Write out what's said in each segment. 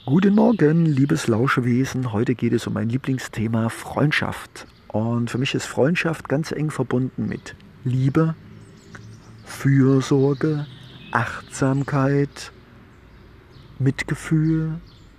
Guten Morgen, liebes Lauschewesen. Heute geht es um mein Lieblingsthema Freundschaft. Und für mich ist Freundschaft ganz eng verbunden mit Liebe, Fürsorge, Achtsamkeit, Mitgefühl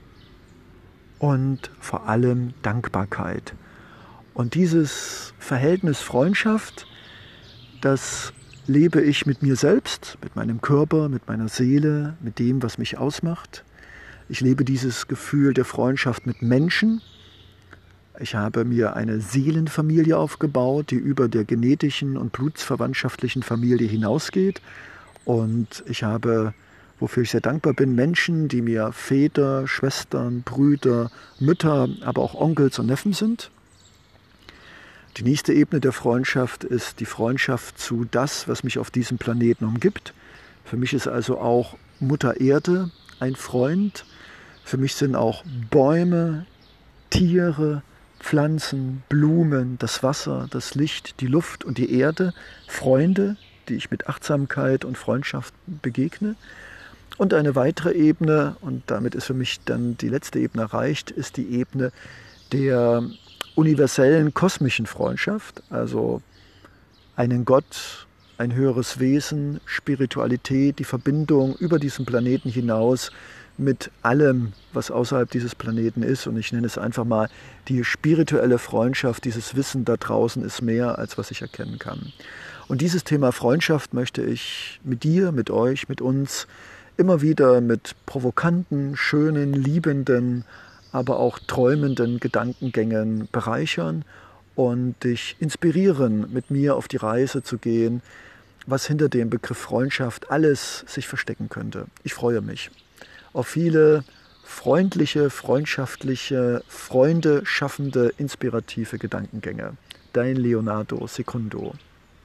und vor allem Dankbarkeit. Und dieses Verhältnis Freundschaft, das lebe ich mit mir selbst, mit meinem Körper, mit meiner Seele, mit dem, was mich ausmacht. Ich lebe dieses Gefühl der Freundschaft mit Menschen. Ich habe mir eine Seelenfamilie aufgebaut, die über der genetischen und blutsverwandtschaftlichen Familie hinausgeht. Und ich habe, wofür ich sehr dankbar bin, Menschen, die mir Väter, Schwestern, Brüder, Mütter, aber auch Onkels und Neffen sind. Die nächste Ebene der Freundschaft ist die Freundschaft zu das, was mich auf diesem Planeten umgibt. Für mich ist also auch Mutter Erde ein Freund. Für mich sind auch Bäume, Tiere, Pflanzen, Blumen, das Wasser, das Licht, die Luft und die Erde Freunde, die ich mit Achtsamkeit und Freundschaft begegne. Und eine weitere Ebene, und damit ist für mich dann die letzte Ebene erreicht, ist die Ebene der universellen kosmischen Freundschaft, also einen Gott, ein höheres Wesen, Spiritualität, die Verbindung über diesen Planeten hinaus mit allem, was außerhalb dieses Planeten ist. Und ich nenne es einfach mal die spirituelle Freundschaft. Dieses Wissen da draußen ist mehr, als was ich erkennen kann. Und dieses Thema Freundschaft möchte ich mit dir, mit euch, mit uns immer wieder mit provokanten, schönen, liebenden, aber auch träumenden Gedankengängen bereichern und dich inspirieren, mit mir auf die Reise zu gehen, was hinter dem Begriff Freundschaft alles sich verstecken könnte. Ich freue mich auf viele freundliche, freundschaftliche, Freunde schaffende, inspirative Gedankengänge. Dein Leonardo Secundo.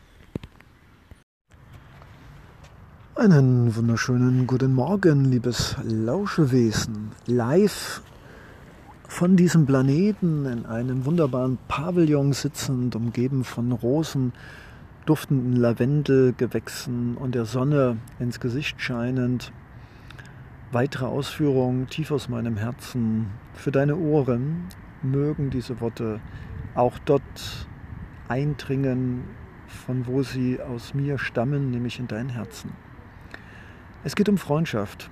Einen wunderschönen guten Morgen, liebes Lauschewesen. Live von diesem Planeten in einem wunderbaren Pavillon sitzend, umgeben von Rosen, duftenden Lavendelgewächsen und der Sonne ins Gesicht scheinend. Weitere Ausführungen tief aus meinem Herzen für deine Ohren. Mögen diese Worte auch dort eindringen, von wo sie aus mir stammen, nämlich in dein Herzen. Es geht um Freundschaft.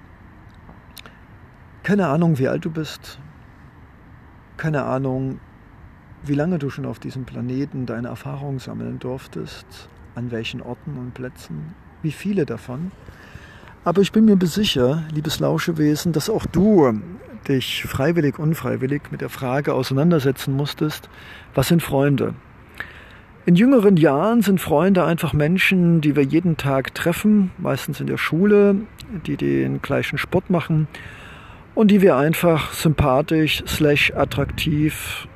Keine Ahnung, wie alt du bist. Keine Ahnung, wie lange du schon auf diesem Planeten deine Erfahrungen sammeln durftest, an welchen Orten und Plätzen, wie viele davon. Aber ich bin mir sicher, liebes Lauschewesen, dass auch du dich freiwillig, unfreiwillig mit der Frage auseinandersetzen musstest, was sind Freunde? In jüngeren Jahren sind Freunde einfach Menschen, die wir jeden Tag treffen, meistens in der Schule, die den gleichen Sport machen und die wir einfach sympathisch, attraktiv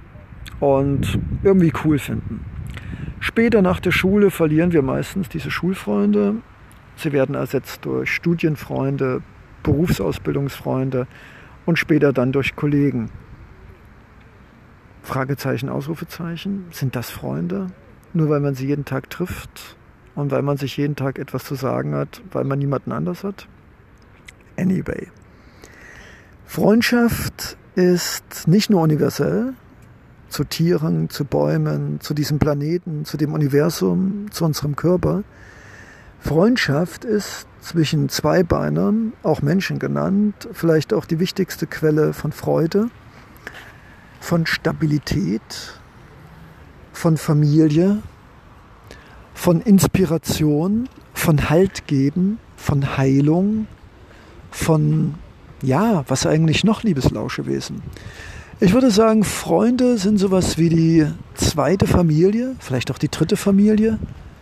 und irgendwie cool finden. Später nach der Schule verlieren wir meistens diese Schulfreunde. Sie werden ersetzt durch Studienfreunde, Berufsausbildungsfreunde und später dann durch Kollegen. Fragezeichen, Ausrufezeichen. Sind das Freunde? Nur weil man sie jeden Tag trifft und weil man sich jeden Tag etwas zu sagen hat, weil man niemanden anders hat? Anyway. Freundschaft ist nicht nur universell, zu Tieren, zu Bäumen, zu diesem Planeten, zu dem Universum, zu unserem Körper. Freundschaft ist zwischen Zweibeinern, auch Menschen genannt, vielleicht auch die wichtigste Quelle von Freude, von Stabilität, von Familie, von Inspiration, von Halt geben, von Heilung, von, ja, was eigentlich noch, liebes Lauschewesen? Ich würde sagen, Freunde sind sowas wie die zweite Familie, vielleicht auch die dritte Familie.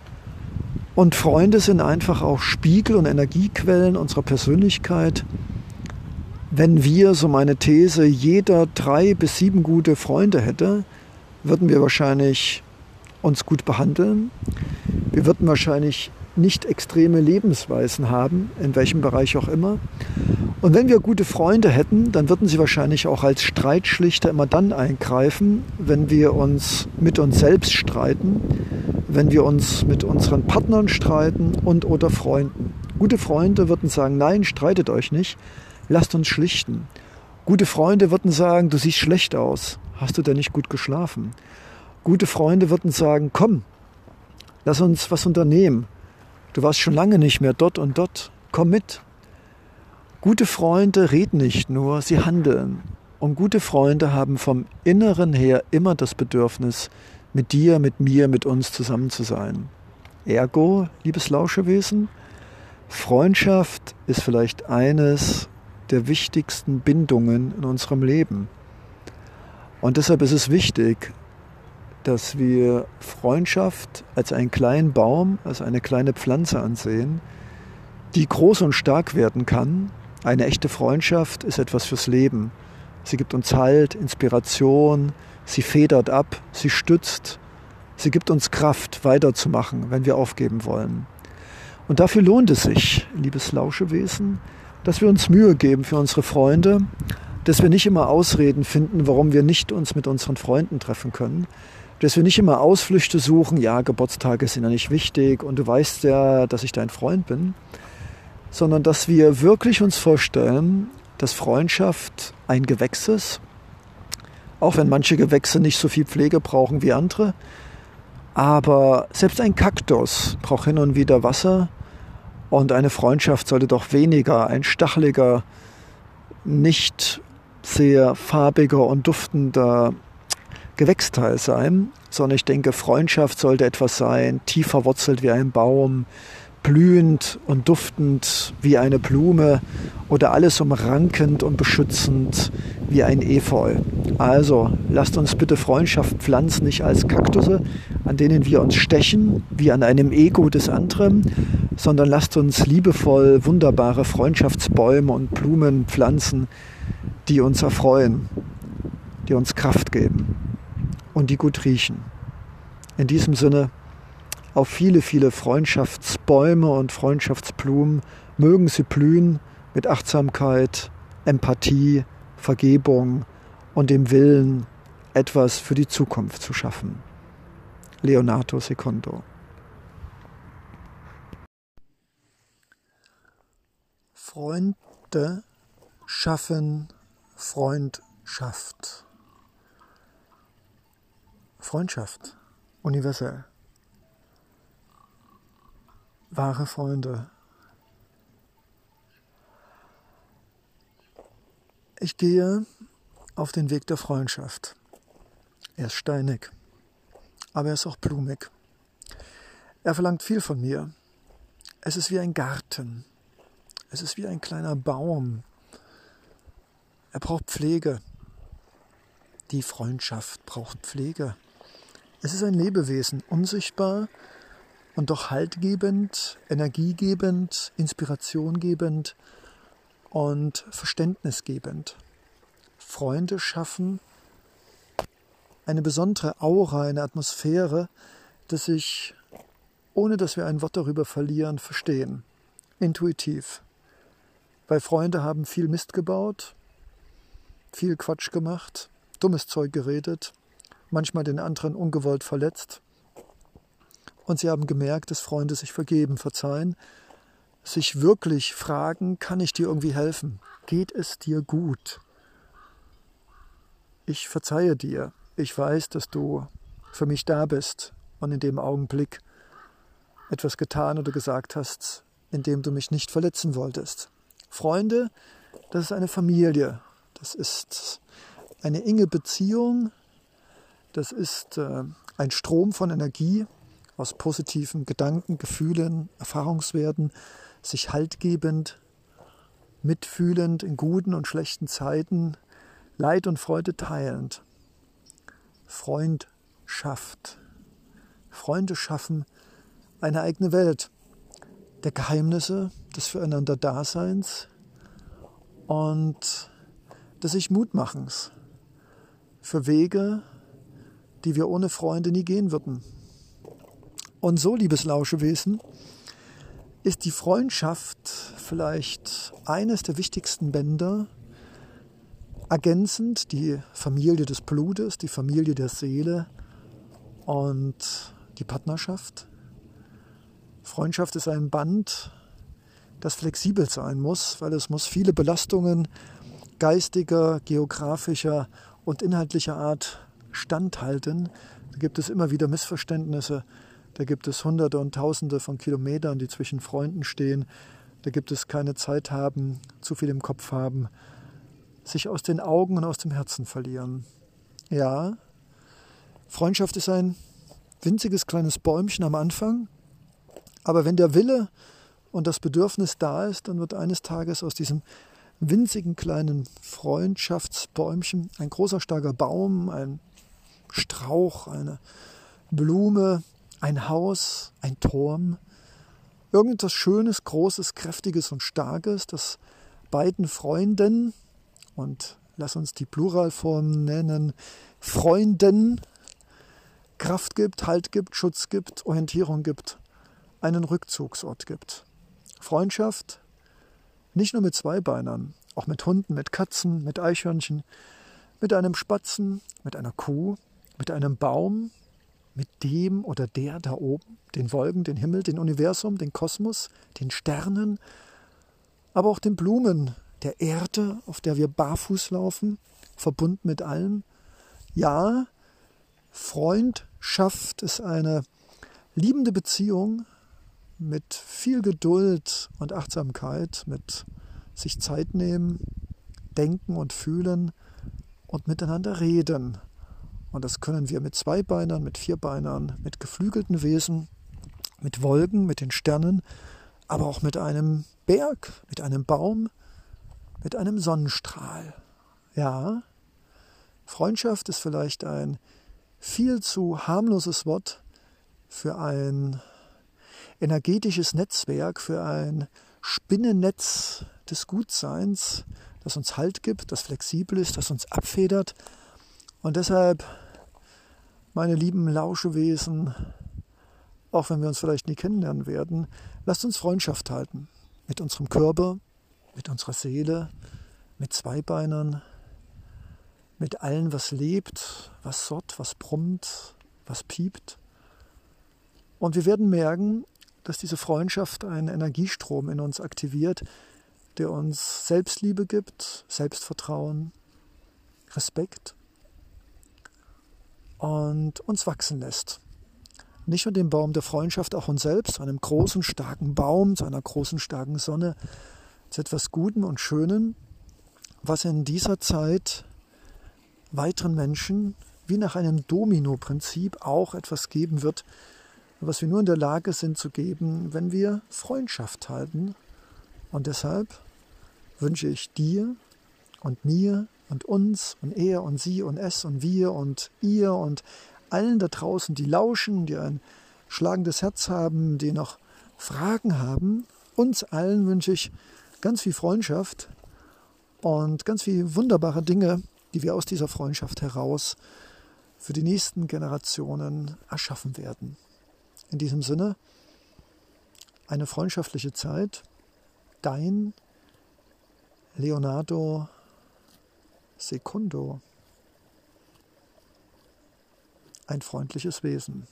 Und Freunde sind einfach auch Spiegel und Energiequellen unserer Persönlichkeit. Wenn wir, so meine These, jeder 3 bis 7 gute Freunde hätte, würden wir wahrscheinlich uns gut behandeln. Wir würden wahrscheinlich nicht extreme Lebensweisen haben, in welchem Bereich auch immer. Und wenn wir gute Freunde hätten, dann würden sie wahrscheinlich auch als Streitschlichter immer dann eingreifen, wenn wir uns mit uns selbst streiten, wenn wir uns mit unseren Partnern streiten und oder Freunden. Gute Freunde würden sagen, nein, streitet euch nicht, lasst uns schlichten. Gute Freunde würden sagen, du siehst schlecht aus. Hast du denn nicht gut geschlafen? Gute Freunde würden sagen, komm, lass uns was unternehmen. Du warst schon lange nicht mehr dort und dort. Komm mit. Gute Freunde reden nicht nur, sie handeln. Und gute Freunde haben vom Inneren her immer das Bedürfnis, mit dir, mit mir, mit uns zusammen zu sein. Ergo, liebes Lauschewesen, Freundschaft ist vielleicht eines der wichtigsten Bindungen in unserem Leben. Und deshalb ist es wichtig, dass wir Freundschaft als einen kleinen Baum, als eine kleine Pflanze ansehen, die groß und stark werden kann. Eine echte Freundschaft ist etwas fürs Leben. Sie gibt uns Halt, Inspiration, sie federt ab, sie stützt, sie gibt uns Kraft, weiterzumachen, wenn wir aufgeben wollen. Und dafür lohnt es sich, liebes Lauschewesen, dass wir uns Mühe geben für unsere Freunde, dass wir nicht immer Ausreden finden, warum wir nicht uns mit unseren Freunden treffen können, dass wir nicht immer Ausflüchte suchen, ja, Geburtstage sind ja nicht wichtig und du weißt ja, dass ich dein Freund bin, sondern dass wir wirklich uns vorstellen, dass Freundschaft ein Gewächs ist, auch wenn manche Gewächse nicht so viel Pflege brauchen wie andere, aber selbst ein Kaktus braucht hin und wieder Wasser und eine Freundschaft sollte doch weniger ein stacheliger, nicht sehr farbiger und duftender Gewächsteil sein, sondern ich denke, Freundschaft sollte etwas sein, tief verwurzelt wie ein Baum, blühend und duftend wie eine Blume oder alles umrankend und beschützend wie ein Efeu. Also lasst uns bitte Freundschaft pflanzen, nicht als Kaktusse, an denen wir uns stechen, wie an einem Ego des anderen, sondern lasst uns liebevoll wunderbare Freundschaftsbäume und Blumen pflanzen, die uns erfreuen, die uns Kraft geben und die gut riechen. In diesem Sinne, auf viele, viele Freundschaftsbäume und Freundschaftsblumen mögen sie blühen mit Achtsamkeit, Empathie, Vergebung und dem Willen, etwas für die Zukunft zu schaffen. Leonardo Secondo. Freunde schaffen Freundschaft. Freundschaft, universell. Wahre Freunde. Ich gehe auf den Weg der Freundschaft. Er ist steinig, aber er ist auch blumig. Er verlangt viel von mir. Es ist wie ein Garten. Es ist wie ein kleiner Baum. Er braucht Pflege. Die Freundschaft braucht Pflege. Es ist ein Lebewesen, unsichtbar und doch haltgebend, energiegebend, inspirationgebend und verständnisgebend. Freunde schaffen eine besondere Aura, eine Atmosphäre, dass sich, ohne dass wir ein Wort darüber verlieren, verstehen. Intuitiv. Weil Freunde haben viel Mist gebaut, viel Quatsch gemacht, dummes Zeug geredet, manchmal den anderen ungewollt verletzt. Und sie haben gemerkt, dass Freunde sich vergeben, verzeihen, sich wirklich fragen, kann ich dir irgendwie helfen? Geht es dir gut? Ich verzeihe dir. Ich weiß, dass du für mich da bist und in dem Augenblick etwas getan oder gesagt hast, in dem du mich nicht verletzen wolltest. Freunde, das ist eine Familie. Das ist eine enge Beziehung. Das ist ein Strom von Energie, aus positiven Gedanken, Gefühlen, Erfahrungswerten, sich haltgebend, mitfühlend in guten und schlechten Zeiten, Leid und Freude teilend. Freundschaft. Freunde schaffen eine eigene Welt der Geheimnisse, des Füreinander-Daseins und des sich Mutmachens für Wege, die wir ohne Freunde nie gehen würden. Und so, liebes Lauschewesen, ist die Freundschaft vielleicht eines der wichtigsten Bänder, ergänzend die Familie des Blutes, die Familie der Seele und die Partnerschaft. Freundschaft ist ein Band, das flexibel sein muss, weil es muss viele Belastungen geistiger, geografischer und inhaltlicher Art standhalten. Da gibt es immer wieder Missverständnisse. Da gibt es Hunderte und Tausende von Kilometern, die zwischen Freunden stehen. Da gibt es keine Zeit haben, zu viel im Kopf haben, sich aus den Augen und aus dem Herzen verlieren. Ja, Freundschaft ist ein winziges kleines Bäumchen am Anfang, aber wenn der Wille und das Bedürfnis da ist, dann wird eines Tages aus diesem winzigen kleinen Freundschaftsbäumchen ein großer, starker Baum, ein Strauch, eine Blume, ein Haus, ein Turm, irgendetwas Schönes, Großes, Kräftiges und Starkes, das beiden Freunden, und lass uns die Pluralform nennen, Freunden, Kraft gibt, Halt gibt, Schutz gibt, Orientierung gibt, einen Rückzugsort gibt. Freundschaft nicht nur mit Zweibeinern, auch mit Hunden, mit Katzen, mit Eichhörnchen, mit einem Spatzen, mit einer Kuh, mit einem Baum, mit dem oder der da oben, den Wolken, den Himmel, den Universum, den Kosmos, den Sternen, aber auch den Blumen, der Erde, auf der wir barfuß laufen, verbunden mit allem. Ja, Freundschaft ist eine liebende Beziehung mit viel Geduld und Achtsamkeit, mit sich Zeit nehmen, denken und fühlen und miteinander reden. Und das können wir mit Zweibeinern, mit Vierbeinern, mit geflügelten Wesen, mit Wolken, mit den Sternen, aber auch mit einem Berg, mit einem Baum, mit einem Sonnenstrahl. Ja, Freundschaft ist vielleicht ein viel zu harmloses Wort für ein energetisches Netzwerk, für ein Spinnennetz des Gutseins, das uns Halt gibt, das flexibel ist, das uns abfedert. Und deshalb, meine lieben Lauschewesen, auch wenn wir uns vielleicht nie kennenlernen werden, lasst uns Freundschaft halten. Mit unserem Körper, mit unserer Seele, mit Zweibeinern, mit allem, was lebt, was surrt, was brummt, was piept. Und wir werden merken, dass diese Freundschaft einen Energiestrom in uns aktiviert, der uns Selbstliebe gibt, Selbstvertrauen, Respekt und uns wachsen lässt. Nicht nur den Baum der Freundschaft, auch uns selbst, zu einem großen, starken Baum, zu einer großen, starken Sonne, zu etwas Gutem und Schönem, was in dieser Zeit weiteren Menschen wie nach einem Domino-Prinzip auch etwas geben wird, was wir nur in der Lage sind zu geben, wenn wir Freundschaft halten. Und deshalb wünsche ich dir und mir und uns und er und sie und es und wir und ihr und allen da draußen, die lauschen, die ein schlagendes Herz haben, die noch Fragen haben, uns allen wünsche ich ganz viel Freundschaft und ganz viele wunderbare Dinge, die wir aus dieser Freundschaft heraus für die nächsten Generationen erschaffen werden. In diesem Sinne, eine freundschaftliche Zeit, dein Leonardo Secundo, ein freundliches Wesen.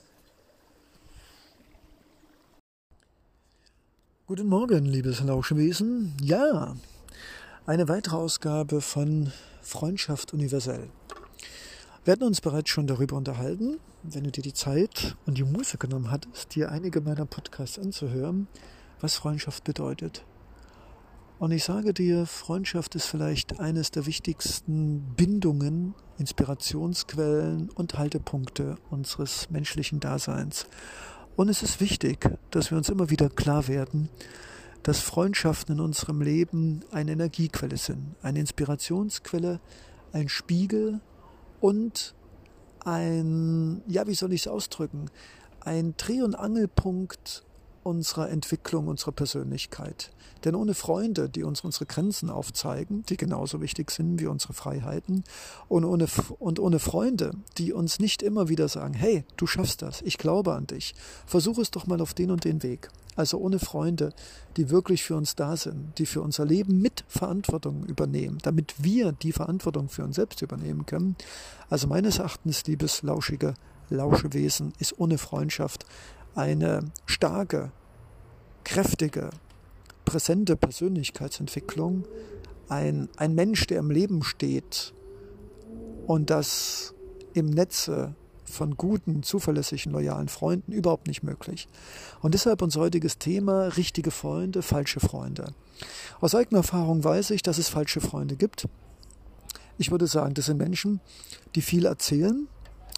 Guten Morgen, liebes Lauschwesen. Ja, eine weitere Ausgabe von Freundschaft universell. Wir hatten uns bereits schon darüber unterhalten, wenn du dir die Zeit und die Muße genommen hattest, dir einige meiner Podcasts anzuhören, was Freundschaft bedeutet. Und ich sage dir, Freundschaft ist vielleicht eines der wichtigsten Bindungen, Inspirationsquellen und Haltepunkte unseres menschlichen Daseins. Und es ist wichtig, dass wir uns immer wieder klar werden, dass Freundschaften in unserem Leben eine Energiequelle sind, eine Inspirationsquelle, ein Spiegel und ein, wie soll ich es ausdrücken, ein Dreh- und Angelpunkt unserer Entwicklung, unserer Persönlichkeit. Denn ohne Freunde, die uns unsere Grenzen aufzeigen, die genauso wichtig sind wie unsere Freiheiten, und ohne Freunde, die uns nicht immer wieder sagen, hey, du schaffst das, ich glaube an dich, versuch es doch mal auf den und den Weg. Also ohne Freunde, die wirklich für uns da sind, die für unser Leben mit Verantwortung übernehmen, damit wir die Verantwortung für uns selbst übernehmen können. Also meines Erachtens, liebes lauschige Lauschewesen, ist ohne Freundschaft eine starke, kräftige, präsente Persönlichkeitsentwicklung ein Mensch, der im Leben steht und das im Netze von guten, zuverlässigen, loyalen Freunden überhaupt nicht möglich. Und deshalb unser heutiges Thema: richtige Freunde, falsche Freunde. Aus eigener Erfahrung weiß ich, dass es falsche Freunde gibt. Ich würde sagen, das sind Menschen, die viel erzählen,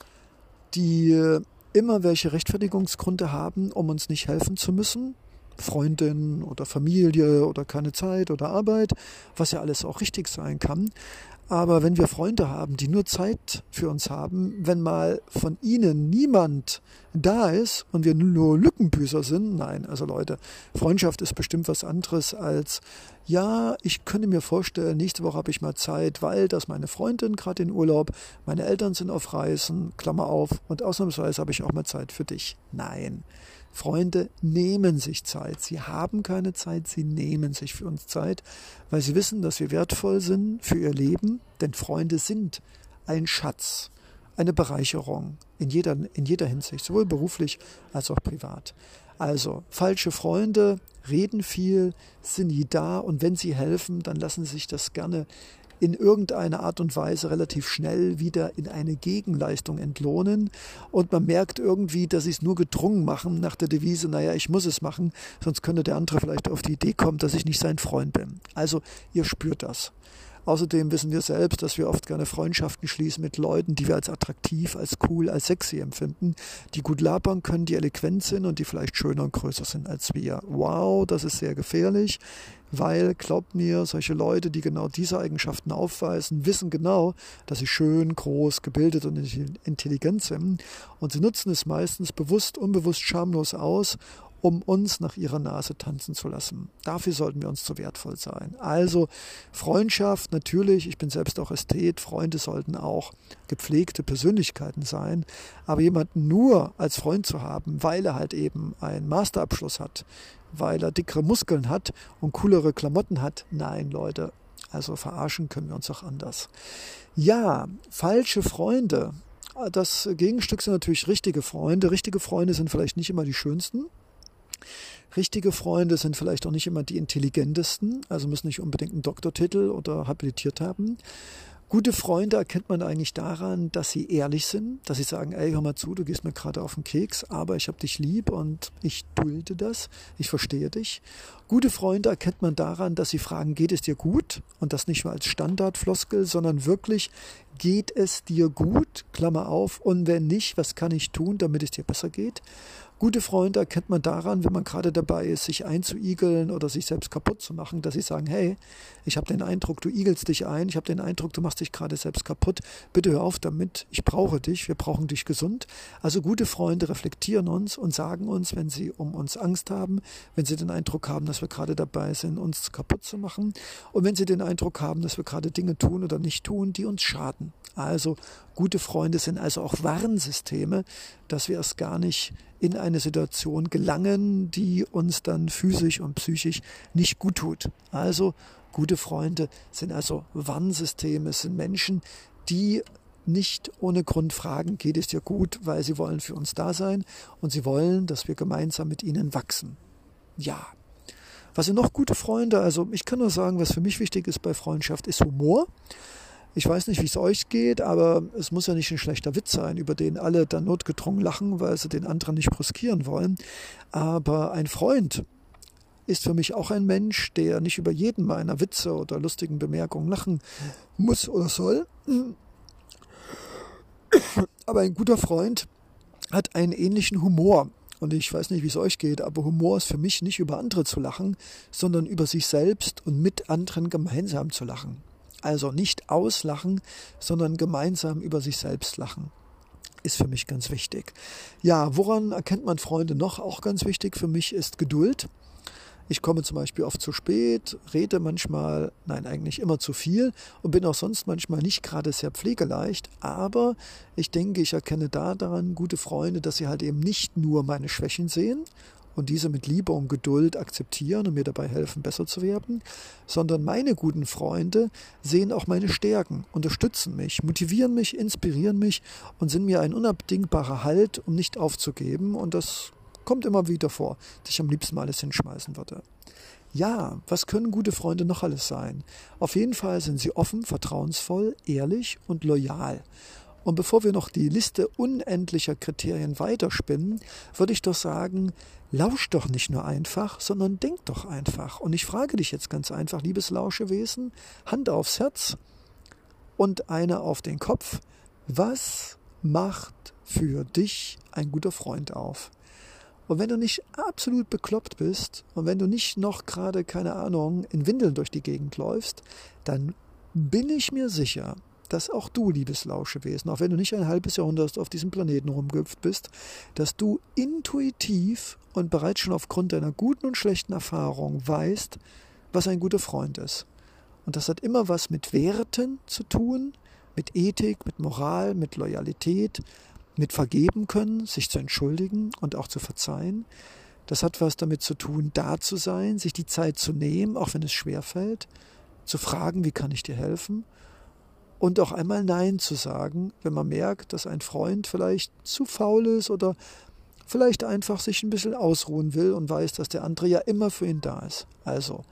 die immer welche Rechtfertigungsgründe haben, um uns nicht helfen zu müssen. Freundin oder Familie oder keine Zeit oder Arbeit, was ja alles auch richtig sein kann. Aber wenn wir Freunde haben, die nur Zeit für uns haben, wenn mal von ihnen niemand da ist und wir nur Lückenbüßer sind, nein, also Leute, Freundschaft ist bestimmt was anderes als, ja, ich könnte mir vorstellen, nächste Woche habe ich mal Zeit, weil das meine Freundin gerade in Urlaub, meine Eltern sind auf Reisen, Klammer auf, und ausnahmsweise habe ich auch mal Zeit für dich. Nein. Freunde nehmen sich Zeit. Sie haben keine Zeit, sie nehmen sich für uns Zeit, weil sie wissen, dass wir wertvoll sind für ihr Leben, denn Freunde sind ein Schatz, eine Bereicherung in jeder Hinsicht, sowohl beruflich als auch privat. Also falsche Freunde reden viel, sind nie da, und wenn sie helfen, dann lassen sie sich das gerne in irgendeiner Art und Weise relativ schnell wieder in eine Gegenleistung entlohnen, und man merkt irgendwie, dass sie es nur gedrungen machen nach der Devise, naja, ich muss es machen, sonst könnte der andere vielleicht auf die Idee kommen, dass ich nicht sein Freund bin. Also ihr spürt das. Außerdem wissen wir selbst, dass wir oft gerne Freundschaften schließen mit Leuten, die wir als attraktiv, als cool, als sexy empfinden, die gut labern können, die eloquent sind und die vielleicht schöner und größer sind als wir. Wow, das ist sehr gefährlich, weil, glaubt mir, solche Leute, die genau diese Eigenschaften aufweisen, wissen genau, dass sie schön, groß, gebildet und intelligent sind, und sie nutzen es meistens bewusst, unbewusst, schamlos aus, um uns nach ihrer Nase tanzen zu lassen. Dafür sollten wir uns zu wertvoll sein. Also Freundschaft, natürlich, ich bin selbst auch Ästhet, Freunde sollten auch gepflegte Persönlichkeiten sein, aber jemanden nur als Freund zu haben, weil er halt eben einen Masterabschluss hat, weil er dickere Muskeln hat und coolere Klamotten hat, nein, Leute, also verarschen können wir uns auch anders. Ja, falsche Freunde. Das Gegenstück sind natürlich richtige Freunde. Richtige Freunde sind vielleicht nicht immer die schönsten. Richtige Freunde sind vielleicht auch nicht immer die intelligentesten, also müssen nicht unbedingt einen Doktortitel oder habilitiert haben. Gute Freunde erkennt man eigentlich daran, dass sie ehrlich sind, dass sie sagen, ey, hör mal zu, du gehst mir gerade auf den Keks, aber ich habe dich lieb und ich dulde das, ich verstehe dich. Gute Freunde erkennt man daran, dass sie fragen, geht es dir gut? Und das nicht nur als Standardfloskel, sondern wirklich, geht es dir gut? Klammer auf, und wenn nicht, was kann ich tun, damit es dir besser geht? Gute Freunde erkennt man daran, wenn man gerade dabei ist, sich einzuigeln oder sich selbst kaputt zu machen, dass sie sagen, hey, ich habe den Eindruck, du igelst dich ein, ich habe den Eindruck, du machst dich gerade selbst kaputt, bitte hör auf damit, ich brauche dich, wir brauchen dich gesund. Also gute Freunde reflektieren uns und sagen uns, wenn sie um uns Angst haben, wenn sie den Eindruck haben, dass wir gerade dabei sind, uns kaputt zu machen, und wenn sie den Eindruck haben, dass wir gerade Dinge tun oder nicht tun, die uns schaden. Also gute Freunde sind also auch Warnsysteme, dass wir erst gar nicht in eine Situation gelangen, die uns dann physisch und psychisch nicht gut tut. Also gute Freunde sind also Warnsysteme, sind Menschen, die nicht ohne Grund fragen, geht es dir gut, weil sie wollen für uns da sein und sie wollen, dass wir gemeinsam mit ihnen wachsen. Ja. Was sind noch gute Freunde? Also ich kann nur sagen, was für mich wichtig ist bei Freundschaft, ist Humor. Ich weiß nicht, wie es euch geht, aber es muss ja nicht ein schlechter Witz sein, über den alle dann notgedrungen lachen, weil sie den anderen nicht brüskieren wollen. Aber ein Freund ist für mich auch ein Mensch, der nicht über jeden meiner Witze oder lustigen Bemerkungen lachen muss oder soll. Aber ein guter Freund hat einen ähnlichen Humor. Und ich weiß nicht, wie es euch geht, aber Humor ist für mich nicht über andere zu lachen, sondern über sich selbst und mit anderen gemeinsam zu lachen. Also nicht auslachen, sondern gemeinsam über sich selbst lachen. Ist für mich ganz wichtig. Ja, woran erkennt man Freunde noch? Auch ganz wichtig für mich ist Geduld. Ich komme zum Beispiel oft zu spät, rede manchmal, nein, eigentlich immer zu viel und bin auch sonst manchmal nicht gerade sehr pflegeleicht. Aber ich denke, ich erkenne daran gute Freunde, dass sie halt eben nicht nur meine Schwächen sehen und diese mit Liebe und Geduld akzeptieren und mir dabei helfen, besser zu werden, sondern meine guten Freunde sehen auch meine Stärken, unterstützen mich, motivieren mich, inspirieren mich und sind mir ein unabdingbarer Halt, um nicht aufzugeben. Und das kommt immer wieder vor, dass ich am liebsten mal alles hinschmeißen würde. Ja, was können gute Freunde noch alles sein? Auf jeden Fall sind sie offen, vertrauensvoll, ehrlich und loyal. Und bevor wir noch die Liste unendlicher Kriterien weiterspinnen, würde ich doch sagen, lausch doch nicht nur einfach, sondern denk doch einfach. Und ich frage dich jetzt ganz einfach, liebes Lauschewesen, Hand aufs Herz und eine auf den Kopf. Was macht für dich ein guter Freund auf? Und wenn du nicht absolut bekloppt bist und wenn du nicht noch gerade, keine Ahnung, in Windeln durch die Gegend läufst, dann bin ich mir sicher, dass auch du, liebes Lauschewesen, auch wenn du nicht ein halbes Jahrhundert auf diesem Planeten rumgehüpft bist, dass du intuitiv und bereits schon aufgrund deiner guten und schlechten Erfahrung weißt, was ein guter Freund ist. Und das hat immer was mit Werten zu tun, mit Ethik, mit Moral, mit Loyalität, mit vergeben können, sich zu entschuldigen und auch zu verzeihen. Das hat was damit zu tun, da zu sein, sich die Zeit zu nehmen, auch wenn es schwerfällt, zu fragen, wie kann ich dir helfen? Und auch einmal Nein zu sagen, wenn man merkt, dass ein Freund vielleicht zu faul ist oder vielleicht einfach sich ein bisschen ausruhen will und weiß, dass der andere ja immer für ihn da ist. Also,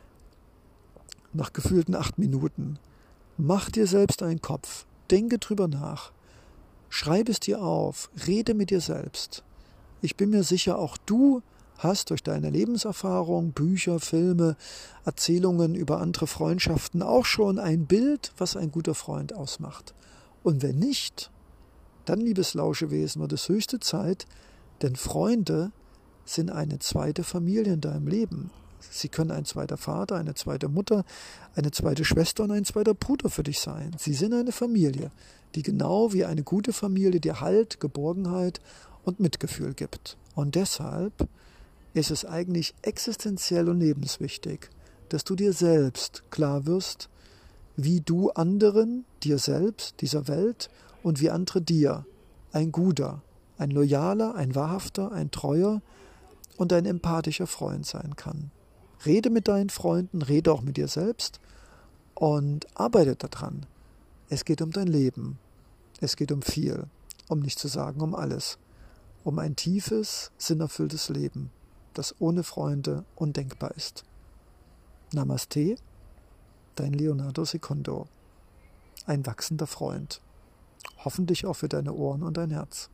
nach gefühlten 8 Minuten, mach dir selbst einen Kopf, denke drüber nach, schreib es dir auf, rede mit dir selbst. Ich bin mir sicher, auch du hast durch deine Lebenserfahrung, Bücher, Filme, Erzählungen über andere Freundschaften auch schon ein Bild, was ein guter Freund ausmacht. Und wenn nicht, dann, liebes Lauschewesen, wird es höchste Zeit, denn Freunde sind eine zweite Familie in deinem Leben. Sie können ein zweiter Vater, eine zweite Mutter, eine zweite Schwester und ein zweiter Bruder für dich sein. Sie sind eine Familie, die genau wie eine gute Familie dir Halt, Geborgenheit und Mitgefühl gibt. Und deshalb ist es eigentlich existenziell und lebenswichtig, dass du dir selbst klar wirst, wie du anderen, dir selbst, dieser Welt und wie andere dir ein guter, ein loyaler, ein wahrhafter, ein treuer und ein empathischer Freund sein kann. Rede mit deinen Freunden, rede auch mit dir selbst und arbeite daran. Es geht um dein Leben. Es geht um viel, um nicht zu sagen um alles. Um ein tiefes, sinnerfülltes Leben, das ohne Freunde undenkbar ist. Namaste, dein Leonardo Secondo. Ein wachsender Freund. Hoffentlich auch für deine Ohren und dein Herz.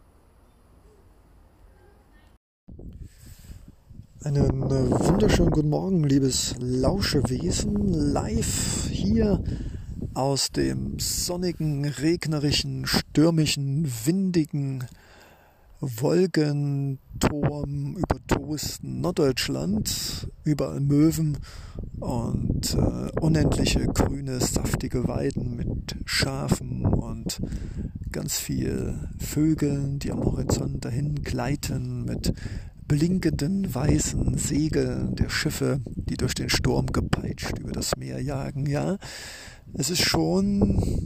Einen wunderschönen guten Morgen, liebes Lauschewesen. Live hier aus dem sonnigen, regnerischen, stürmischen, windigen Wolkenturm übertosten Norddeutschland, überall Möwen und unendliche grüne, saftige Weiden mit Schafen und ganz viel Vögeln, die am Horizont dahin gleiten mit blinkenden weißen Segeln der Schiffe, die durch den Sturm gepeitscht über das Meer jagen. Ja, es hat schon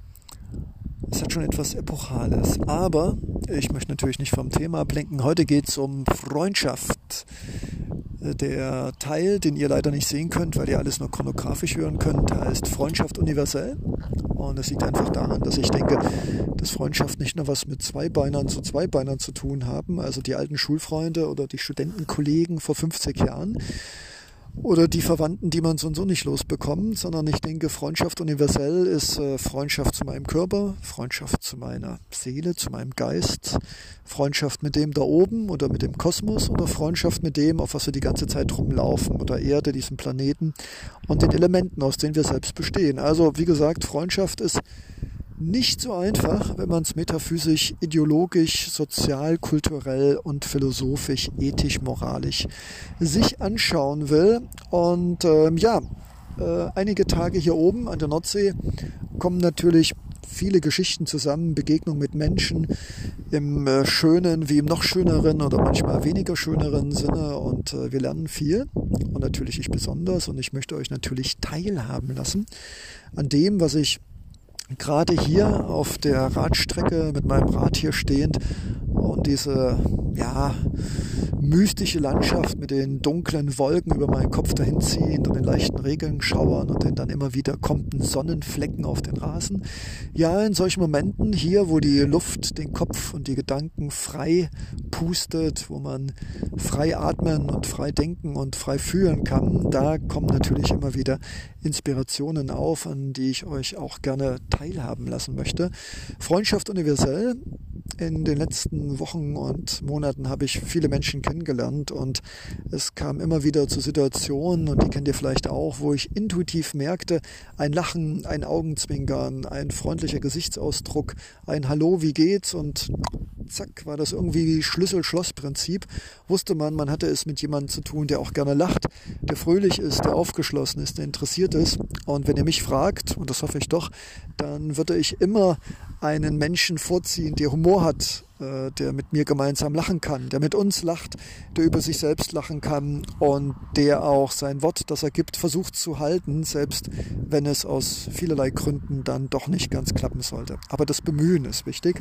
etwas Epochales. Aber ich möchte natürlich nicht vom Thema ablenken. Heute geht es um Freundschaft. Der Teil, den ihr leider nicht sehen könnt, weil ihr alles nur chronografisch hören könnt, heißt Freundschaft universell. Und es liegt einfach daran, dass ich denke, dass Freundschaft nicht nur was mit Zweibeinern zu Zweibeinern zu tun haben, also die alten Schulfreunde oder die Studentenkollegen vor 50 Jahren, oder die Verwandten, die man so und so nicht losbekommt, sondern ich denke, Freundschaft universell ist Freundschaft zu meinem Körper, Freundschaft zu meiner Seele, zu meinem Geist, Freundschaft mit dem da oben oder mit dem Kosmos oder Freundschaft mit dem, auf was wir die ganze Zeit rumlaufen, oder Erde, diesem Planeten und den Elementen, aus denen wir selbst bestehen. Also, wie gesagt, Freundschaft ist nicht so einfach, wenn man es metaphysisch, ideologisch, sozial, kulturell und philosophisch, ethisch, moralisch sich anschauen will. Und einige Tage hier oben an der Nordsee kommen natürlich viele Geschichten zusammen, Begegnungen mit Menschen im schönen wie im noch schöneren oder manchmal weniger schöneren Sinne, und wir lernen viel und natürlich ich besonders, und ich möchte euch natürlich teilhaben lassen an dem, was ich gerade hier auf der Radstrecke mit meinem Rad hier stehend und diese mystische Landschaft mit den dunklen Wolken über meinen Kopf dahinziehend und den leichten Regenschauern und den dann immer wieder kommenden Sonnenflecken auf den Rasen. Ja, in solchen Momenten hier, wo die Luft den Kopf und die Gedanken frei pustet, wo man frei atmen und frei denken und frei fühlen kann, da kommen natürlich immer wieder Inspirationen auf, an die ich euch auch gerne teilhaben lassen möchte. Freundschaft universell. In den letzten Wochen und Monaten habe ich viele Menschen kennengelernt und es kam immer wieder zu Situationen, und die kennt ihr vielleicht auch, wo ich intuitiv merkte, ein Lachen, ein Augenzwinkern, ein freundlicher Gesichtsausdruck, ein Hallo, wie geht's? Und zack, war das irgendwie wie Schlüssel-Schloss-Prinzip. Wusste man hatte es mit jemandem zu tun, der auch gerne lacht, der fröhlich ist, der aufgeschlossen ist, der interessiert ist. Und wenn ihr mich fragt, und das hoffe ich doch, dann würde ich immer einen Menschen vorziehen, der Humor hat, der mit mir gemeinsam lachen kann, der mit uns lacht, der über sich selbst lachen kann und der auch sein Wort, das er gibt, versucht zu halten, selbst wenn es aus vielerlei Gründen dann doch nicht ganz klappen sollte. Aber das Bemühen ist wichtig.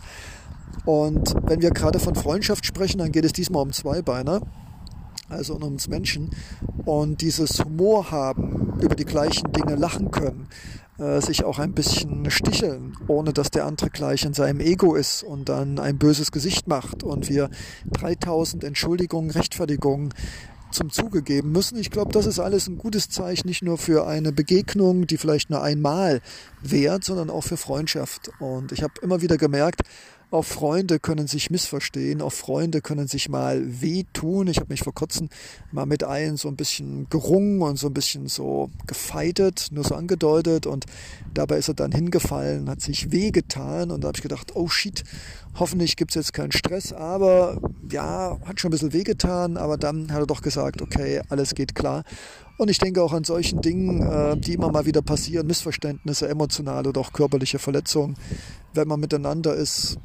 Und wenn wir gerade von Freundschaft sprechen, dann geht es diesmal um Zweibeiner, also um uns Menschen. Und dieses Humor haben, über die gleichen Dinge lachen können, sich auch ein bisschen sticheln, ohne dass der andere gleich in seinem Ego ist und dann ein böses Gesicht macht und wir 3000 Entschuldigungen, Rechtfertigungen zum Zuge geben müssen. Ich glaube, das ist alles ein gutes Zeichen, nicht nur für eine Begegnung, die vielleicht nur einmal währt, sondern auch für Freundschaft. Und ich habe immer wieder gemerkt, auch Freunde können sich missverstehen, auch Freunde können sich mal wehtun. Ich habe mich vor kurzem mal mit einem so ein bisschen gerungen und so ein bisschen so gefeitet, nur so angedeutet, und dabei ist er dann hingefallen, hat sich wehgetan, und da habe ich gedacht, oh shit, hoffentlich gibt es jetzt keinen Stress, aber ja, hat schon ein bisschen wehgetan, aber dann hat er doch gesagt, okay, alles geht klar. Und ich denke auch an solchen Dingen, die immer mal wieder passieren, Missverständnisse, emotionale oder auch körperliche Verletzungen, wenn man miteinander ist,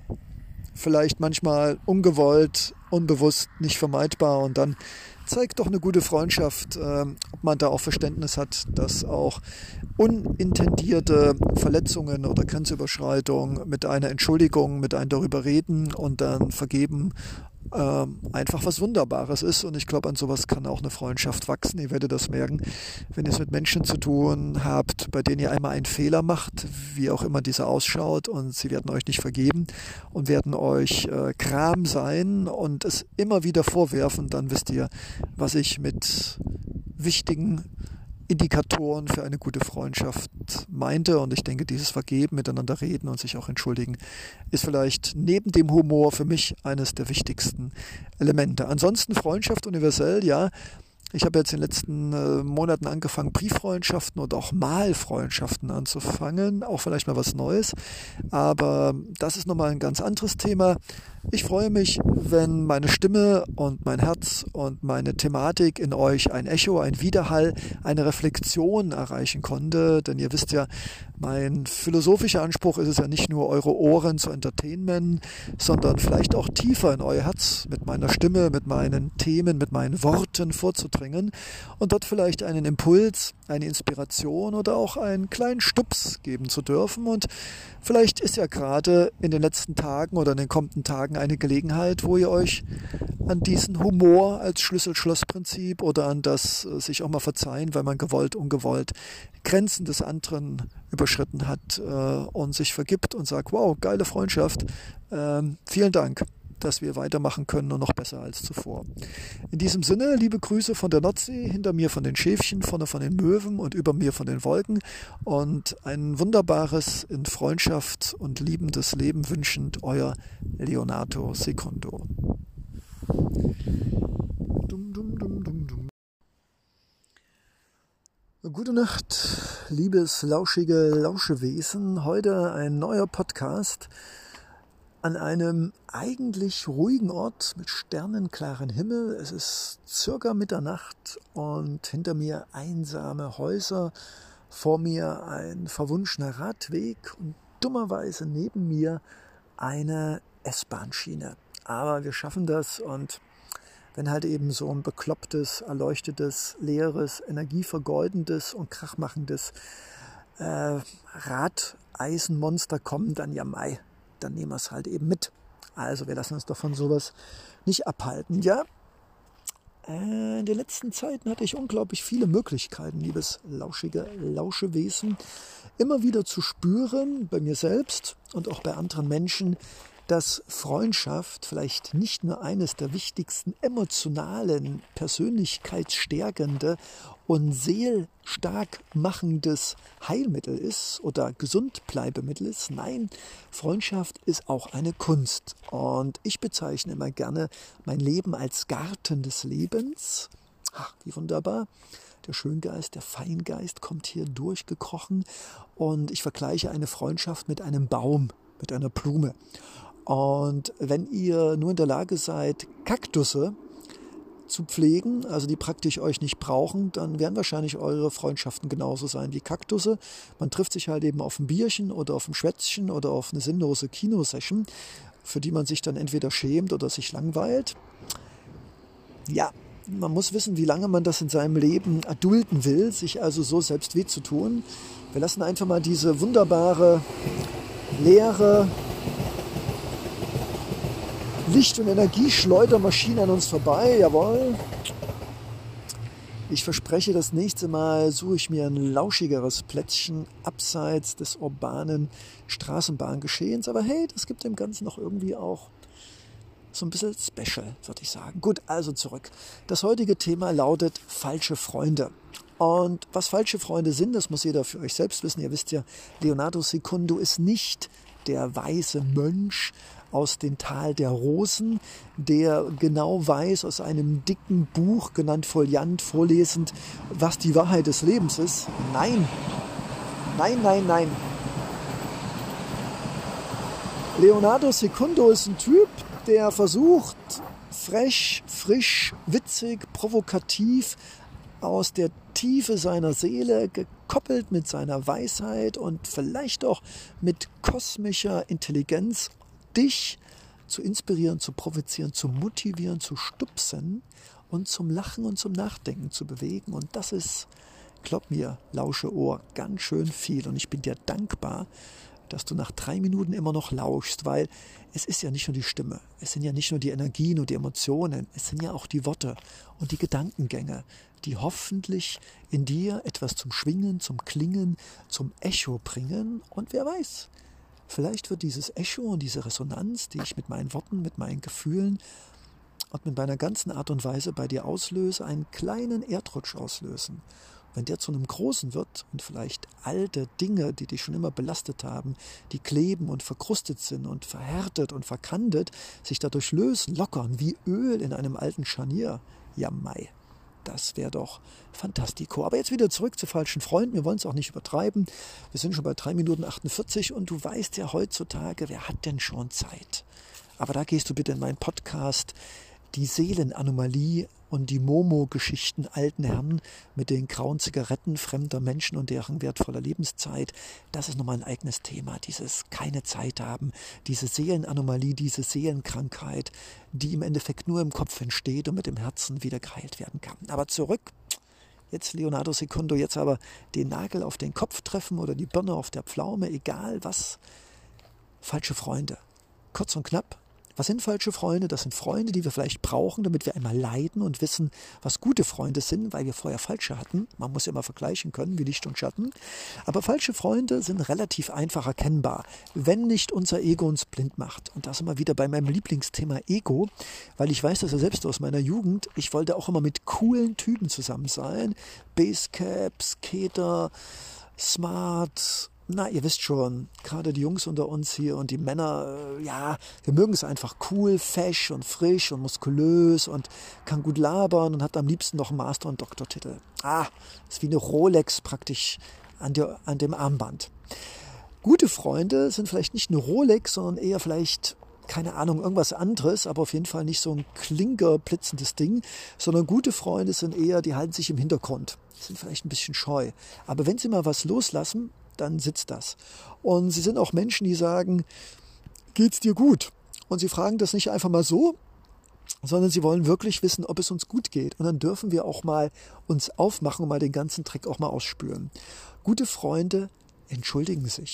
vielleicht manchmal ungewollt, unbewusst, nicht vermeidbar, und dann zeigt doch eine gute Freundschaft, ob man da auch Verständnis hat, dass auch unintendierte Verletzungen oder Grenzüberschreitungen mit einer Entschuldigung, mit einem darüber reden und dann vergeben, einfach was Wunderbares ist. Und ich glaube, an sowas kann auch eine Freundschaft wachsen. Ihr werdet das merken, wenn ihr es mit Menschen zu tun habt, bei denen ihr einmal einen Fehler macht, wie auch immer dieser ausschaut, und sie werden euch nicht vergeben und werden euch Kram sein und es immer wieder vorwerfen, dann wisst ihr, was ich mit wichtigen Indikatoren für eine gute Freundschaft meinte. Und ich denke, dieses Vergeben, miteinander reden und sich auch entschuldigen, ist vielleicht neben dem Humor für mich eines der wichtigsten Elemente. Ansonsten Freundschaft universell, ja. Ich habe jetzt in den letzten Monaten angefangen, Brieffreundschaften und auch Malfreundschaften anzufangen, auch vielleicht mal was Neues. Aber das ist nochmal ein ganz anderes Thema. Ich freue mich, wenn meine Stimme und mein Herz und meine Thematik in euch ein Echo, ein Widerhall, eine Reflexion erreichen konnte. Denn ihr wisst ja, mein philosophischer Anspruch ist es ja nicht nur, eure Ohren zu entertainen, sondern vielleicht auch tiefer in euer Herz mit meiner Stimme, mit meinen Themen, mit meinen Worten vorzudringen und dort vielleicht einen Impuls, eine Inspiration oder auch einen kleinen Stups geben zu dürfen. Und vielleicht ist ja gerade in den letzten Tagen oder in den kommenden Tagen eine Gelegenheit, wo ihr euch an diesen Humor als Schlüssel-Schloss-Prinzip oder an das sich auch mal verzeihen, weil man gewollt, ungewollt Grenzen des anderen überschritten hat und sich vergibt und sagt, wow, geile Freundschaft, vielen Dank, dass wir weitermachen können und noch besser als zuvor. In diesem Sinne, liebe Grüße von der Nordsee, hinter mir von den Schäfchen, vorne von den Möwen und über mir von den Wolken, und ein wunderbares, in Freundschaft und liebendes Leben wünschend, euer Leonardo Secundo. Dum, dum, dum, dum, dum. Gute Nacht, liebes lauschige Lauschewesen. Heute ein neuer Podcast an einem eigentlich ruhigen Ort mit sternenklaren Himmel. Es ist circa Mitternacht und hinter mir einsame Häuser, vor mir ein verwunschener Radweg und dummerweise neben mir eine S-Bahn-Schiene. Aber wir schaffen das, und wenn halt eben so ein beklopptes, erleuchtetes, leeres, energievergeudendes und krachmachendes Radeisenmonster kommt, dann ja mei, dann nehmen wir es halt eben mit. Also wir lassen uns doch von sowas nicht abhalten. Ja, in den letzten Zeiten hatte ich unglaublich viele Möglichkeiten, liebes lauschige Lauschewesen, immer wieder zu spüren, bei mir selbst und auch bei anderen Menschen, dass Freundschaft vielleicht nicht nur eines der wichtigsten emotionalen, persönlichkeitsstärkende und seelstark machendes Heilmittel ist oder Gesundbleibemittel ist. Nein, Freundschaft ist auch eine Kunst. Und ich bezeichne immer gerne mein Leben als Garten des Lebens. Ach, wie wunderbar. Der Schöngeist, der Feingeist kommt hier durchgekrochen. Und ich vergleiche eine Freundschaft mit einem Baum, mit einer Blume. Und wenn ihr nur in der Lage seid, Kaktusse zu pflegen, also die praktisch euch nicht brauchen, dann werden wahrscheinlich eure Freundschaften genauso sein wie Kaktusse. Man trifft sich halt eben auf ein Bierchen oder auf ein Schwätzchen oder auf eine sinnlose Kinosession, für die man sich dann entweder schämt oder sich langweilt. Ja, man muss wissen, wie lange man das in seinem Leben erdulden will, sich also so selbst weh zu tun. Wir lassen einfach mal diese wunderbare, leere Licht- und Energieschleudermaschine an uns vorbei, jawohl. Ich verspreche, das nächste Mal suche ich mir ein lauschigeres Plätzchen abseits des urbanen Straßenbahngeschehens. Aber hey, das gibt dem Ganzen noch irgendwie auch so ein bisschen Special, würde ich sagen. Gut, also zurück. Das heutige Thema lautet falsche Freunde. Und was falsche Freunde sind, das muss jeder für euch selbst wissen. Ihr wisst ja, Leonardo Secundo ist nicht der weise Mönch aus dem Tal der Rosen, der genau weiß, aus einem dicken Buch, genannt Foliant, vorlesend, was die Wahrheit des Lebens ist. Nein, nein, nein, nein. Leonardo Secundo ist ein Typ, der versucht, frech, frisch, witzig, provokativ, aus der Tiefe seiner Seele, gekoppelt mit seiner Weisheit und vielleicht auch mit kosmischer Intelligenz, dich zu inspirieren, zu provozieren, zu motivieren, zu stupsen und zum Lachen und zum Nachdenken zu bewegen. Und das ist, glaub mir, lausche Ohr, ganz schön viel. Und ich bin dir dankbar, dass du nach 3 Minuten immer noch lauschst, weil es ist ja nicht nur die Stimme, es sind ja nicht nur die Energien und die Emotionen, es sind ja auch die Worte und die Gedankengänge, die hoffentlich in dir etwas zum Schwingen, zum Klingen, zum Echo bringen. Und wer weiß, vielleicht wird dieses Echo und diese Resonanz, die ich mit meinen Worten, mit meinen Gefühlen und mit meiner ganzen Art und Weise bei dir auslöse, einen kleinen Erdrutsch auslösen. Wenn der zu einem großen wird und vielleicht alte Dinge, die dich schon immer belastet haben, die kleben und verkrustet sind und verhärtet und verkantet, sich dadurch lösen, lockern, wie Öl in einem alten Scharnier. Ja, Mai, das wäre doch fantastico. Aber jetzt wieder zurück zu falschen Freunden. Wir wollen es auch nicht übertreiben. Wir sind schon bei 3 Minuten 48 und du weißt ja heutzutage, wer hat denn schon Zeit? Aber da gehst du bitte in meinen Podcast, die Seelenanomalie und die Momo-Geschichten alten Herren mit den grauen Zigaretten fremder Menschen und deren wertvoller Lebenszeit. Das ist nochmal ein eigenes Thema, dieses keine Zeit haben, diese Seelenanomalie, diese Seelenkrankheit, die im Endeffekt nur im Kopf entsteht und mit dem Herzen wieder geheilt werden kann. Aber zurück, jetzt Leonardo Secundo, jetzt aber den Nagel auf den Kopf treffen oder die Birne auf der Pflaume, egal was. Falsche Freunde. Kurz und knapp. Was sind falsche Freunde? Das sind Freunde, die wir vielleicht brauchen, damit wir einmal leiden und wissen, was gute Freunde sind, weil wir vorher falsche hatten. Man muss ja immer vergleichen können, wie Licht und Schatten. Aber falsche Freunde sind relativ einfach erkennbar, wenn nicht unser Ego uns blind macht. Und da sind wir wieder bei meinem Lieblingsthema Ego, weil ich weiß das ja selbst aus meiner Jugend. Ich wollte auch immer mit coolen Typen zusammen sein. Basecap, Skater, Smart. Na, ihr wisst schon, gerade die Jungs unter uns hier und die Männer, ja, wir mögen es einfach cool, fesch und frisch und muskulös und kann gut labern und hat am liebsten noch einen Master- und Doktortitel. Ist wie eine Rolex praktisch an dem Armband. Gute Freunde sind vielleicht nicht eine Rolex, sondern eher vielleicht, keine Ahnung, irgendwas anderes, aber auf jeden Fall nicht so ein klinkerblitzendes Ding, sondern gute Freunde sind eher, die halten sich im Hintergrund, sind vielleicht ein bisschen scheu. Aber wenn sie mal was loslassen, dann sitzt das. Und sie sind auch Menschen, die sagen, geht's dir gut? Und sie fragen das nicht einfach mal so, sondern sie wollen wirklich wissen, ob es uns gut geht. Und dann dürfen wir auch mal uns aufmachen und mal den ganzen Trick auch mal ausspüren. Gute Freunde entschuldigen sich.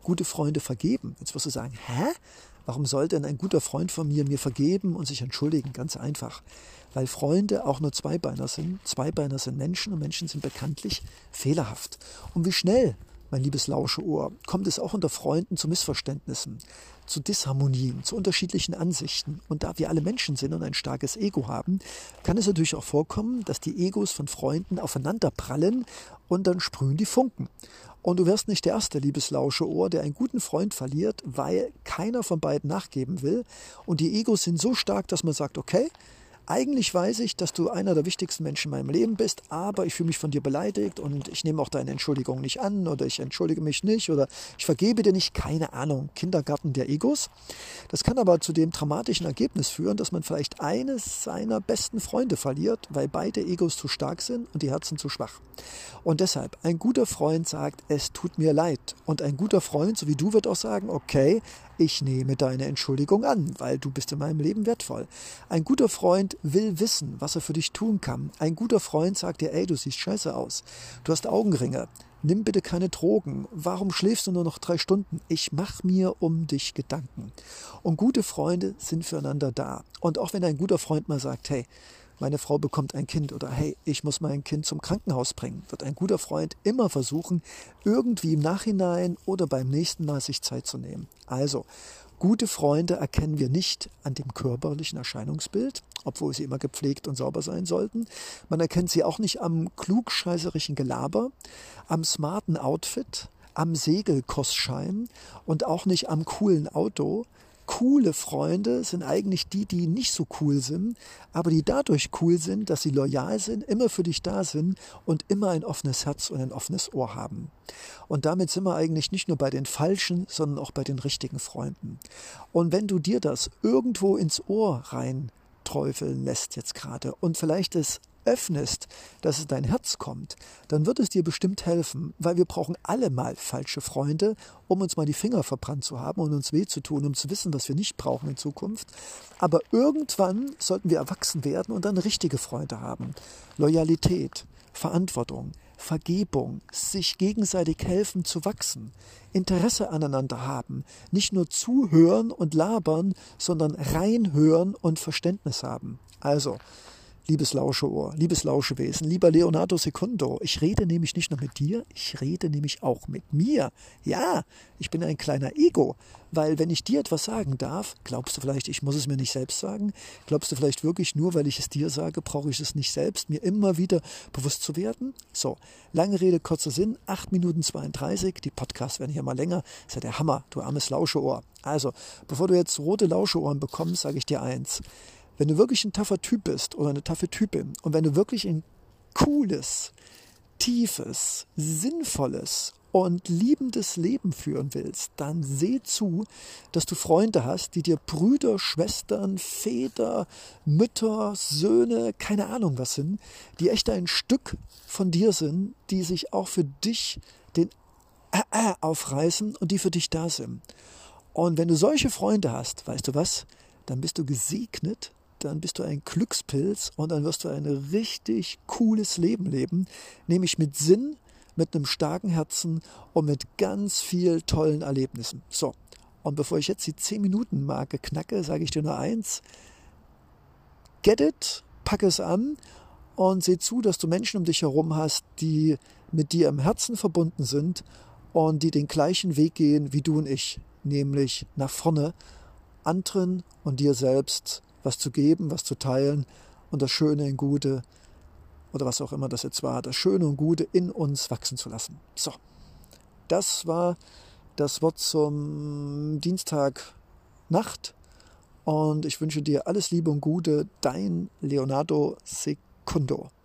gute Freunde vergeben. Jetzt wirst du sagen, hä? Warum soll denn ein guter Freund von mir vergeben und sich entschuldigen? Ganz einfach. Weil Freunde auch nur Zweibeiner sind. Zweibeiner sind Menschen und Menschen sind bekanntlich fehlerhaft. Und wie schnell, mein liebes Lauscheohr, kommt es auch unter Freunden zu Missverständnissen, zu Disharmonien, zu unterschiedlichen Ansichten. Und da wir alle Menschen sind und ein starkes Ego haben, kann es natürlich auch vorkommen, dass die Egos von Freunden aufeinander prallen und dann sprühen die Funken. Und du wirst nicht der erste, liebes Lauscheohr, der einen guten Freund verliert, weil keiner von beiden nachgeben will. Und die Egos sind so stark, dass man sagt, okay, eigentlich weiß ich, dass du einer der wichtigsten Menschen in meinem Leben bist, aber ich fühle mich von dir beleidigt und ich nehme auch deine Entschuldigung nicht an oder ich entschuldige mich nicht oder ich vergebe dir nicht, keine Ahnung, Kindergarten der Egos. Das kann aber zu dem dramatischen Ergebnis führen, dass man vielleicht eines seiner besten Freunde verliert, weil beide Egos zu stark sind und die Herzen zu schwach. Und deshalb, ein guter Freund sagt, es tut mir leid. Und ein guter Freund, so wie du, wird auch sagen, okay, ich nehme deine Entschuldigung an, weil du bist in meinem Leben wertvoll. Ein guter Freund will wissen, was er für dich tun kann. Ein guter Freund sagt dir, ey, du siehst scheiße aus. Du hast Augenringe. Nimm bitte keine Drogen. Warum schläfst du nur noch 3 Stunden? Ich mache mir um dich Gedanken. Und gute Freunde sind füreinander da. Und auch wenn ein guter Freund mal sagt, hey, meine Frau bekommt ein Kind oder hey, ich muss mein Kind zum Krankenhaus bringen, wird ein guter Freund immer versuchen, irgendwie im Nachhinein oder beim nächsten Mal sich Zeit zu nehmen. Also, gute Freunde erkennen wir nicht an dem körperlichen Erscheinungsbild, obwohl sie immer gepflegt und sauber sein sollten. Man erkennt sie auch nicht am klugscheißerischen Gelaber, am smarten Outfit, am Segelkostschein und auch nicht am coolen Auto. Coole Freunde sind eigentlich die, die nicht so cool sind, aber die dadurch cool sind, dass sie loyal sind, immer für dich da sind und immer ein offenes Herz und ein offenes Ohr haben. Und damit sind wir eigentlich nicht nur bei den falschen, sondern auch bei den richtigen Freunden. Und wenn du dir das irgendwo ins Ohr reinträufeln lässt jetzt gerade und vielleicht es öffnest, dass es dein Herz kommt, dann wird es dir bestimmt helfen, weil wir brauchen alle mal falsche Freunde, um uns mal die Finger verbrannt zu haben und uns weh zu tun, um zu wissen, was wir nicht brauchen in Zukunft. Aber irgendwann sollten wir erwachsen werden und dann richtige Freunde haben. Loyalität, Verantwortung, Vergebung, sich gegenseitig helfen zu wachsen, Interesse aneinander haben, nicht nur zuhören und labern, sondern reinhören und Verständnis haben. Also, liebes Lauscheohr, liebes Lauschewesen, lieber Leonardo Secundo, ich rede nämlich nicht nur mit dir, ich rede nämlich auch mit mir. Ja, ich bin ein kleiner Ego, weil wenn ich dir etwas sagen darf, glaubst du vielleicht, ich muss es mir nicht selbst sagen? Glaubst du vielleicht wirklich, nur weil ich es dir sage, brauche ich es nicht selbst, mir immer wieder bewusst zu werden? So, lange Rede, kurzer Sinn, 8 Minuten 32, die Podcasts werden hier mal länger, ist ja der Hammer, du armes Lauscheohr. Also, bevor du jetzt rote Lauscheohren bekommst, sage ich dir eins. Wenn du wirklich ein taffer Typ bist oder eine taffe Typin und wenn du wirklich ein cooles, tiefes, sinnvolles und liebendes Leben führen willst, dann seh zu, dass du Freunde hast, die dir Brüder, Schwestern, Väter, Mütter, Söhne, keine Ahnung was sind, die echt ein Stück von dir sind, die sich auch für dich den aufreißen und die für dich da sind. Und wenn du solche Freunde hast, weißt du was, dann bist du gesegnet, dann bist du ein Glückspilz und dann wirst du ein richtig cooles Leben leben, nämlich mit Sinn, mit einem starken Herzen und mit ganz viel tollen Erlebnissen. So, und bevor ich jetzt die 10-Minuten-Marke knacke, sage ich dir nur eins, get it, pack es an und seh zu, dass du Menschen um dich herum hast, die mit dir im Herzen verbunden sind und die den gleichen Weg gehen wie du und ich, nämlich nach vorne, anderen und dir selbst was zu geben, was zu teilen und das Schöne und Gute oder was auch immer das jetzt war, das Schöne und Gute in uns wachsen zu lassen. So, das war das Wort zum Dienstagnacht und ich wünsche dir alles Liebe und Gute, dein Leonardo Secundo.